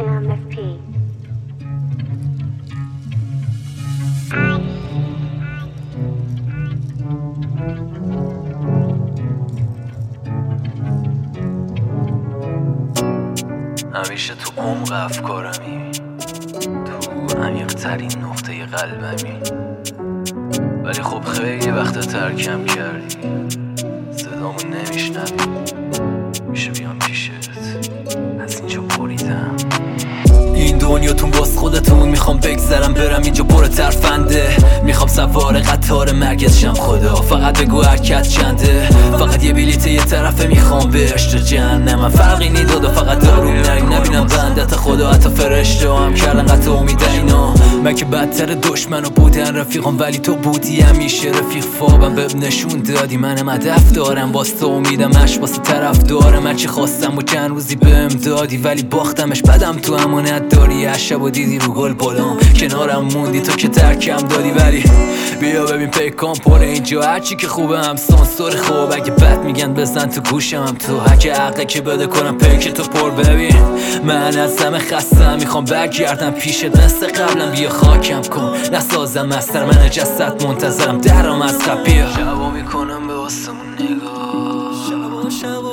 همیشه تو عمق افکارمی، تو عمیق‌ترین نقطه قلبمی، ولی خب خیلی وقت ترکم کردی، صدامو نمیشنوی. میشه بیام پیشت، از اینجا بریدم. این دنیاتون باز خودتون، میخوام بگذرم برم اینجا پر ترفنده. میخوام سوار قطار مرکز شم، خدا فقط بگو حرکت چنده. فقط یه بلیت یه طرفه میخوام بهشت و جهنم. فرقی نیداد و فقط داروم نبینم بندت خدا. حتی فرشته هم کردن قطع امید اینا. من که بدتر دشمنو بودن رفیقم، ولی تو بودی همیشه رفیق فابم. بهم نشون دادی منم هدف دارم، واسه امیدم اش واسه طرف دارم. من چی خواستم و چند روزی بهم دادی، ولی باختمش. بدم تو امانت داری، عشب و دیدی رو گل بالام کنارم موندی. تو که ترکم دادی، ولی بیا ببین پیکام پر اینجا. هرچی که خوبه هم سانسور خوب، اگه بد میگن بزن تو گوشم هم تو. هک عقله که بده کنم پیک تو پر. ببین من از همه خستم، میخوام برگردم پیشت مثل قبلم. بیا خاکم کن نسازم مستر، من جسد منتظرم درام از قبیه. شبا میکنم به آسمون نگاه،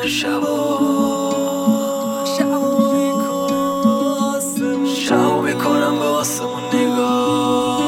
شبا میکنم به آسمون نگاه.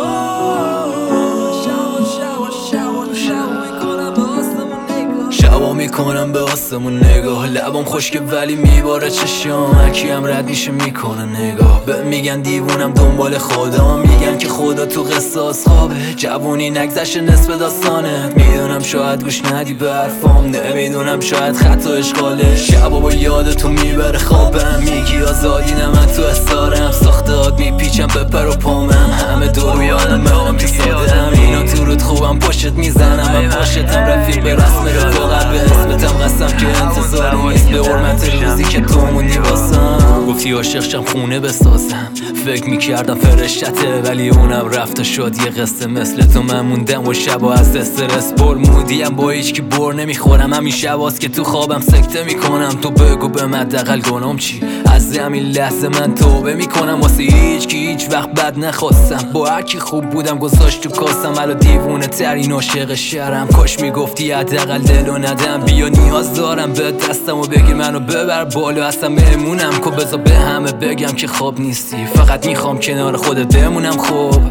شبا میکنم به آسمون نگاه. لبام خشکه ولی میباره چشام، هرکی هم رد میشه میکنه نگاه. میگن دیوونم دنبال خدا، میگن که خدا تو قصاص خوابه. جوونی نگذشته نصف داستانه، میدونم شاید گوش ندی به حرفام، نمیدونم شاید خطا اشغاله. شبا با یاد تو میبره خوابم، میگی آزادی نه من تو احسارم. ساختهات میپیچم به پر و پامم، همه دور یادم منم که سادم. اینا تو رود خوبم پشت میزنم، من پشتم رفیق به رسم رفاقت. به اسمتم قسم که انتظاری نیست، به حرمت روزی که تو موندی واسم. گفتی عاشق شم خونه بسازم، فکر میکردم فرشته، ولی اونم رفت و شد یه قصه مثل تو. من موندم و شبا از استرس پر مودیم، با هیچ کی بر نمیخورم. همین شباست که تو خوابم سکته میکنم. تو بگو به من حداقل گناهم چی؟ از همین لحظه من توبه میکنم، واسه هیچ کی هیچ وقت بد نخواستم. با هر کی خوب بودم گذاشت تو کاسم، الان دیوونه ترین عاشق شهرم. کاش میگفتی حداقل دلو ندم، بیا نیاز دارم به دستم و بگیر منو ببر بالا. اصلا مهمونم که بذار به همه بگم که خواب نیستی، فقط میخوام کنار خودت بمونم. خوب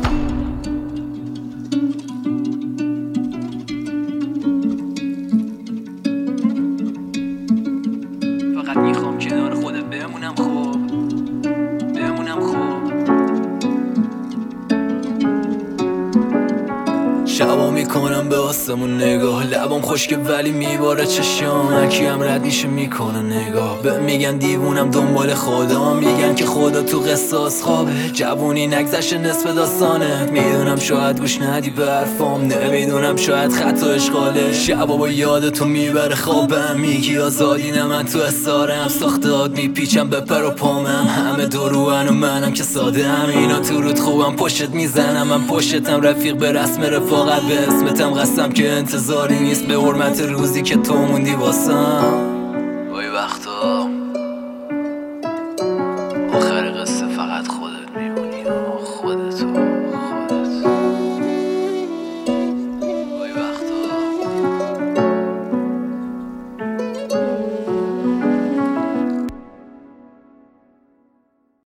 فقط میخوام کنار خودت بمونم. خوب بمونم. خوب شبا میکنم به آسمون نگاه. لبام خشکه ولی میباره چشام، هرکی هم رد میشه میکنه نگاه. میگن دیوونم دنبال خدا، میگن که خدا تو قصاص خوابه. جوونی نگذشته نصف داستانه، میدونم شاید گوش ندی به حرفام، نمیدونم شاید خطا اشغاله. شبا با یاد تو میبره خوابم، میگی آزادی نه من تو احسارم. ساختهات میپیچم به پر و پامم، همه دروان و منم که ساده هم. اینا تو رود خوبم پشت میزنم، من پشتم رفیق به رسم رفاقت. به اسمتم قسم که انتظاری نیست، به حرمت روزی که تو موندی واسم. وای وقتا